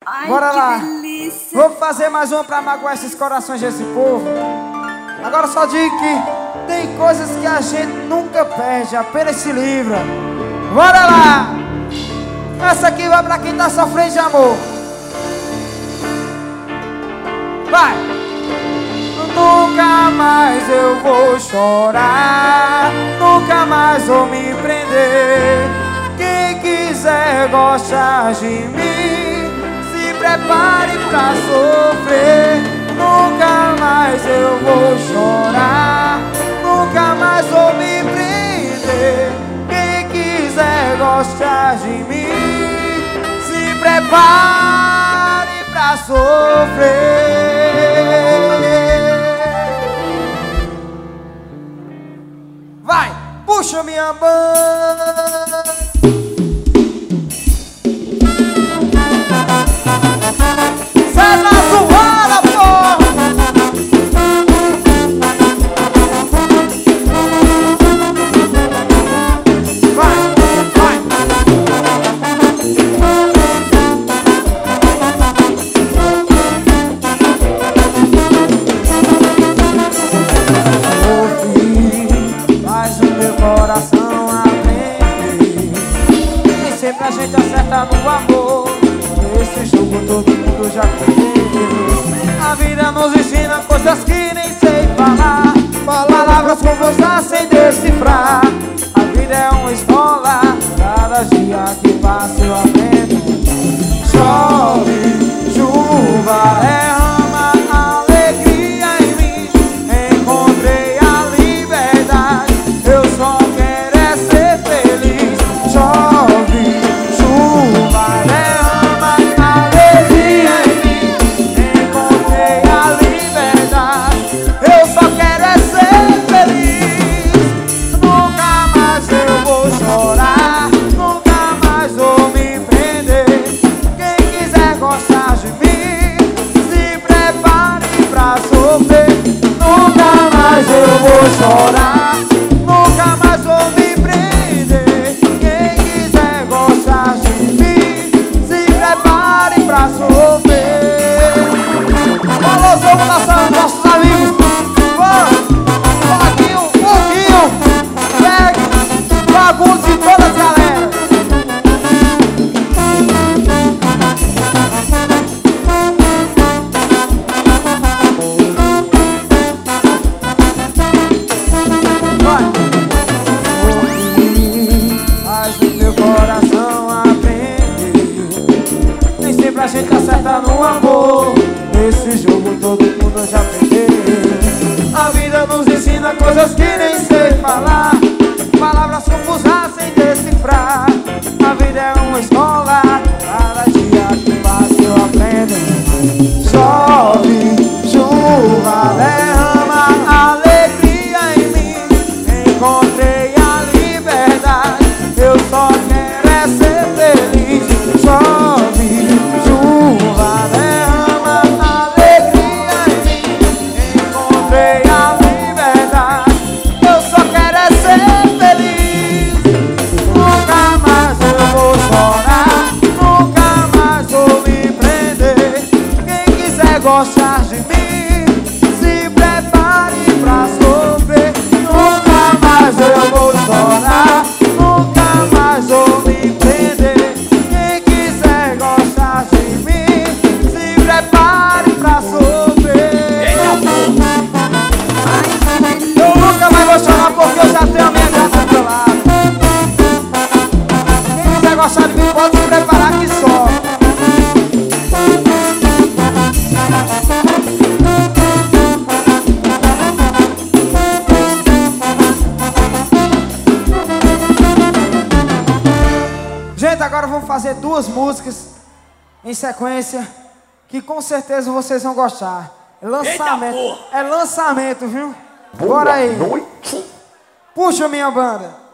Ai, bora lá. Delícia. Vou fazer mais uma pra magoar esses corações desse povo. Agora só digo que tem coisas que a gente nunca perde, apenas se livra. Bora lá. Essa aqui vai pra quem tá sofrendo de amor. Vai. Nunca mais eu vou chorar, nunca mais vou me prender. Quem quiser gostar de mim, se prepare pra sofrer. Nunca mais eu vou chorar, nunca mais vou me prender. Quem quiser gostar de mim, se prepare pra sofrer. Vai, puxa minha banda. Sai da zoada, porra. Vai, vai. Coração aprende. Nem sempre a gente acerta no amor. Esse jogo todo mundo já perdeu. A vida nos ensina coisas que nem sei falar, palavras com força sem decifrar. A vida é uma escola, cada dia que passa eu aprendo. Chove, chuva, derrama alegria em mim. Encontrei a liberdade, eu só quero é ser feliz. Chove, chuva, derrama alegria em mim. Encontrei a liberdade, eu só quero é ser feliz. Nunca mais eu vou chorar, nunca mais vou me prender. Quem quiser gostar de mim, se prepare pra sofrer. Nunca mais eu vou chorar, nunca mais vou me prender. Quem quiser gostar de mim, se prepare pra sofrer. Alô, somos nossos amigos. Pouquinho, pegue, bagunce todas as galera. Mas o meu coração aprende. Nem sempre a gente acerta no amor. Nesse jogo todo mundo já perdeu. A vida nos ensina coisas que nem sei falar, palavras confusas sem decifrar. A vida é uma escola, cada dia que passa eu aprendo. Chove, chuva, derrama alegria em mim. Encontrei a liberdade, eu só quero é ser feliz. Chove, chuva, derrama alegria em mim. Encontrei a liberdade, eu só quero é ser feliz. Nunca mais eu vou chorar, nunca mais vou me prender. Quem quiser gostar de mim, se prepare pra sofrer. Nunca mais eu vou chorar, nunca mais vou me prender. Quem quiser gostar de mim, se prepare pra sofrer. Eu nunca mais vou chorar porque eu já tenho a minha gata do meu lado. Quem quiser gostar de mim pode se preparar que só. Gente, agora vamos fazer duas músicas em sequência que com certeza vocês vão gostar. É lançamento, é lançamento, viu? Bora aí. Boa noite. Puxa minha banda.